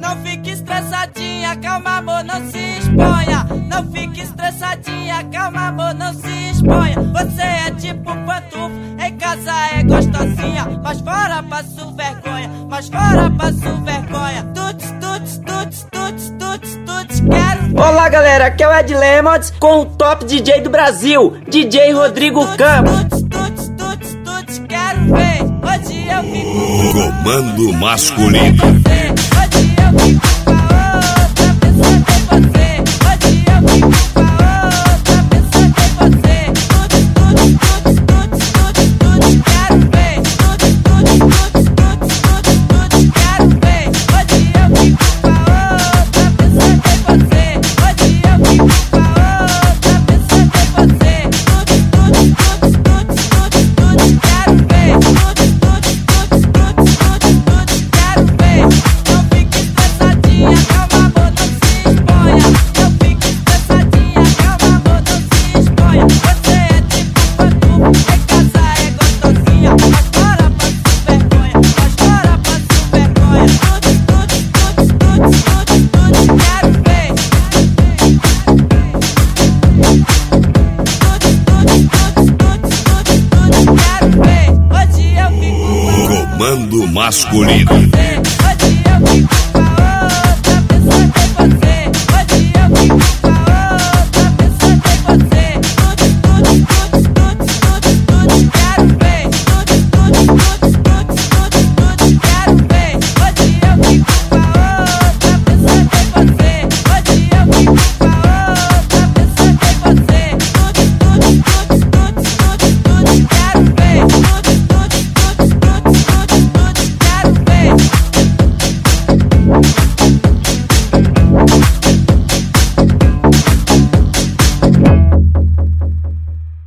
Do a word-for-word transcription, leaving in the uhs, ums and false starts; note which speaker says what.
Speaker 1: Não fique estressadinha, calma amor, não se exponha. Não fique estressadinha, calma amor, não se exponha. Você é tipo pantufo, em casa é gostosinha, mas fora passo vergonha, mas fora passo vergonha. Tuts, tuts, tuts, tuts, tuts, tuts, quero.
Speaker 2: Olá galera, aqui é o Ed Lemons com o top D J do Brasil, D J Rodrigo Campos.
Speaker 1: Tuts, tuts, tuts, tuts, quero ver. Hoje eu fico
Speaker 3: Comando masculino.
Speaker 1: Hoje eu fico com a outra, pensando em você. Hoje eu fico com a outra, pensando em você. Tuts, tuts, tuts, tuts, tuts, tuts, quero ver. Tuts, tuts, tuts, tuts, tuts, tuts, quero ver. Hoje eu fico com a outra, pensando em você. Hoje eu fico com a outra, pensando em você. Tuts, tuts, tuts, tuts, tuts, tuts, quero ver. Tuts, tuts, tuts, tuts, tuts, tuts, quero ver. Não fique estressadinha, calma amor, não se exponha. Não fique estressadinha, calma amor, não se exponha. Você é tipo pantufo, em casa é gostosinha, mas fora passo vergonha, mas fora passo vergonha. Tuts, tuts, tuts, tuts, tuts, tuts, quero ver. Tuts, tuts, tuts, tuts, tuts, tuts, quero ver. Hoje eu fico com
Speaker 3: Comando
Speaker 1: você.
Speaker 3: masculino.
Speaker 1: Hoje